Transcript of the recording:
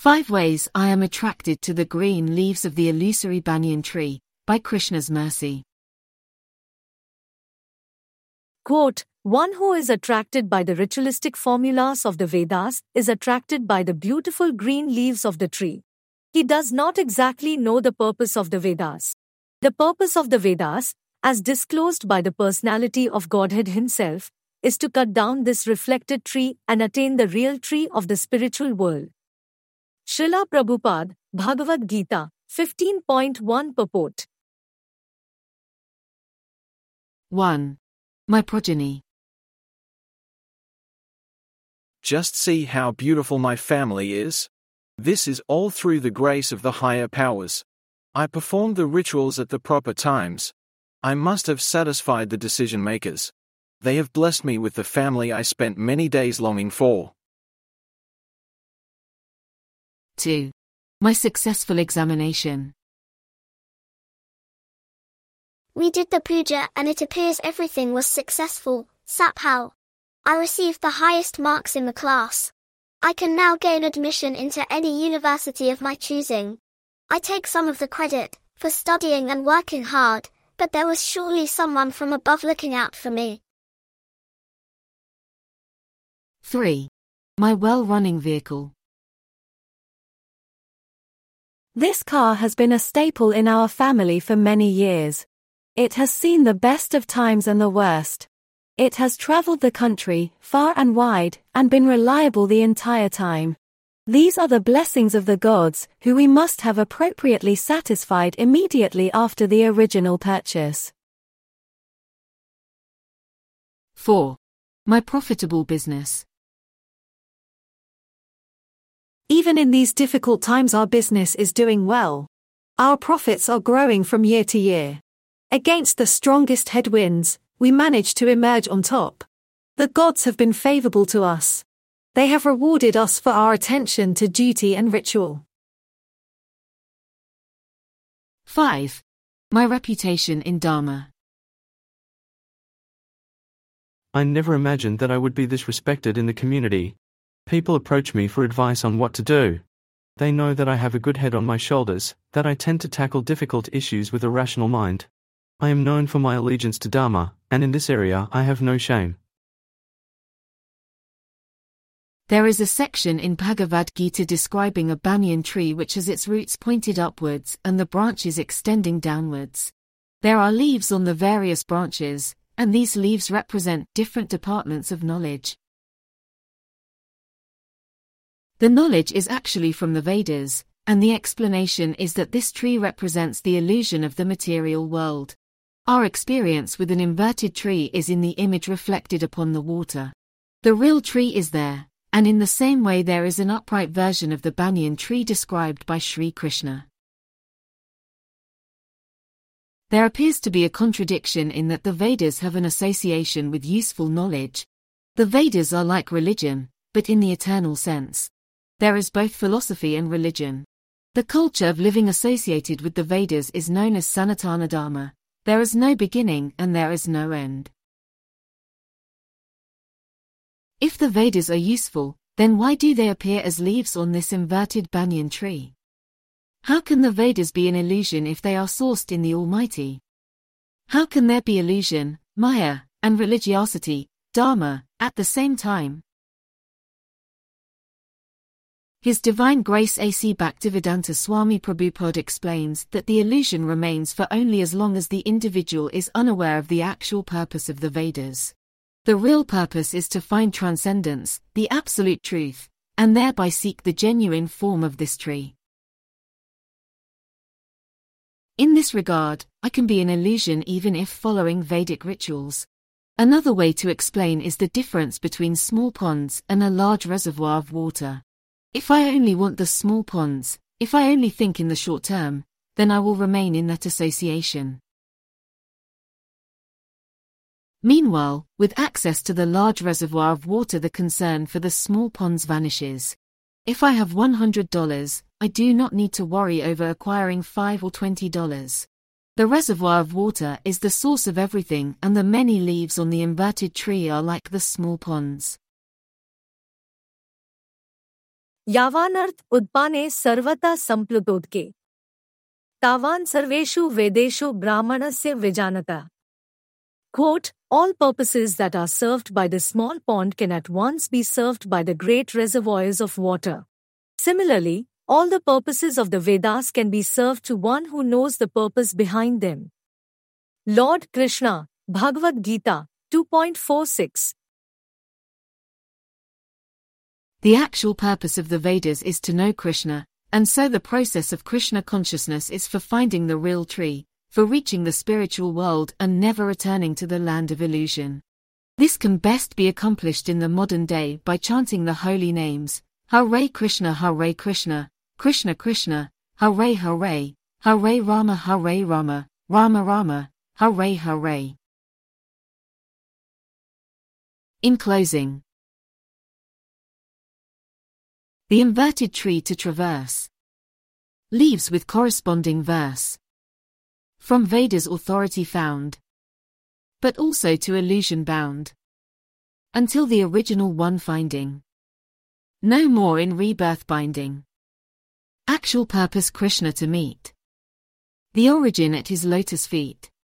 5 Ways I Am Attracted to the Green Leaves of the Illusory Banyan Tree, by Krishna's Mercy. Quote, one who is attracted by the ritualistic formulas of the Vedas is attracted by the beautiful green leaves of the tree. He does not exactly know the purpose of the Vedas. The purpose of the Vedas, as disclosed by the personality of Godhead himself, is to cut down this reflected tree and attain the real tree of the spiritual world. Srila Prabhupada, Bhagavad Gita, 15.1 Purport. 1. My progeny. Just see how beautiful my family is. This is all through the grace of the higher powers. I performed the rituals at the proper times. I must have satisfied the decision makers. They have blessed me with the family I spent many days longing for. 2. My successful examination. We did the puja and it appears everything was successful, Saphal. I received the highest marks in the class. I can now gain admission into any university of my choosing. I take some of the credit for studying and working hard, but there was surely someone from above looking out for me. 3. My well-running vehicle. This car has been a staple in our family for many years. It has seen the best of times and the worst. It has traveled the country, far and wide, and been reliable the entire time. These are the blessings of the gods, who we must have appropriately satisfied immediately after the original purchase. 4. My profitable business. Even in these difficult times our business is doing well. Our profits are growing from year to year. Against the strongest headwinds, we manage to emerge on top. The gods have been favorable to us. They have rewarded us for our attention to duty and ritual. 5. My reputation in Dharma. I never imagined that I would be this respected in the community. People approach me for advice on what to do. They know that I have a good head on my shoulders, that I tend to tackle difficult issues with a rational mind. I am known for my allegiance to Dharma, and in this area I have no shame. There is a section in Bhagavad Gita describing a banyan tree which has its roots pointed upwards and the branches extending downwards. There are leaves on the various branches, and these leaves represent different departments of knowledge. The knowledge is actually from the Vedas, and the explanation is that this tree represents the illusion of the material world. Our experience with an inverted tree is in the image reflected upon the water. The real tree is there, and in the same way there is an upright version of the banyan tree described by Sri Krishna. There appears to be a contradiction in that the Vedas have an association with useful knowledge. The Vedas are like religion, but in the eternal sense. There is both philosophy and religion. The culture of living associated with the Vedas is known as Sanatana Dharma. There is no beginning and there is no end. If the Vedas are useful, then why do they appear as leaves on this inverted banyan tree? How can the Vedas be an illusion if they are sourced in the Almighty? How can there be illusion, Maya, and religiosity, Dharma, at the same time? His Divine Grace A.C. Bhaktivedanta Swami Prabhupada explains that the illusion remains for only as long as the individual is unaware of the actual purpose of the Vedas. The real purpose is to find transcendence, the absolute truth, and thereby seek the genuine form of this tree. In this regard, I can be an illusion even if following Vedic rituals. Another way to explain is the difference between small ponds and a large reservoir of water. If I only want the small ponds, if I only think in the short term, then I will remain in that association. Meanwhile, with access to the large reservoir of water, the concern for the small ponds vanishes. If I have $100, I do not need to worry over acquiring $5 or $20. The reservoir of water is the source of everything, and the many leaves on the inverted tree are like the small ponds. यावानर्थ उद्पाने सर्वता संप्लुतोदके तावान सर्वेषु वेदेषु ब्राह्मणस्य विजानता. Quote, all purposes that are served by the small pond can at once be served by the great reservoirs of water. Similarly, all the purposes of the Vedas can be served to one who knows the purpose behind them. Lord Krishna, Bhagavad Gita, 2.46. The actual purpose of the Vedas is to know Krishna, and so the process of Krishna consciousness is for finding the real tree, for reaching the spiritual world and never returning to the land of illusion. This can best be accomplished in the modern day by chanting the holy names, Hare Krishna, Krishna Krishna, Hare Hare, Hare Rama, Rama Rama, Hare Hare. In closing, the inverted tree to traverse. Leaves with corresponding verse. From Vedas authority found, but also to illusion bound. Until the original one finding. No more in rebirth binding. Actual purpose Krishna to meet. The origin at his lotus feet.